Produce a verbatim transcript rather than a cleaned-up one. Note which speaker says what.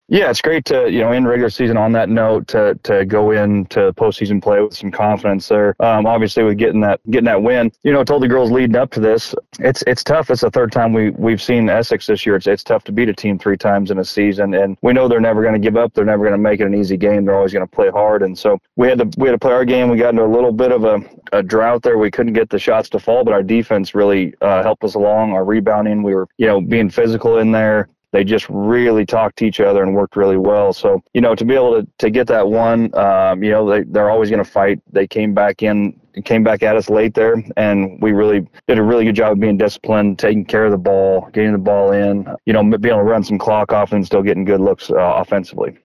Speaker 1: Yeah, it's great to, you know, in regular season on that note to to go into postseason play with some confidence there. Um, obviously with getting that getting that win, you know, told the girls leading up to this, it's it's tough. It's the third time we we've seen Essex this year. It's it's tough to beat a team three times in a season, and we know they're never going to give up. They're never going to make it an easy game. They're always going to play hard, and so we had to we had to play our game. We got into a little bit of a, a drought there. We couldn't get the shots to fall, but our defense really uh, helped us along. Our rebounding, we were, you know, being physical in there. They just really talked to each other and worked really well. So, you know, to be able to, to get that one, um, you know, they, they're always going to fight. They came back in, came back at us late there, and we really did a really good job of being disciplined, taking care of the ball, getting the ball in, you know, being able to run some clock off and still getting good looks uh, offensively.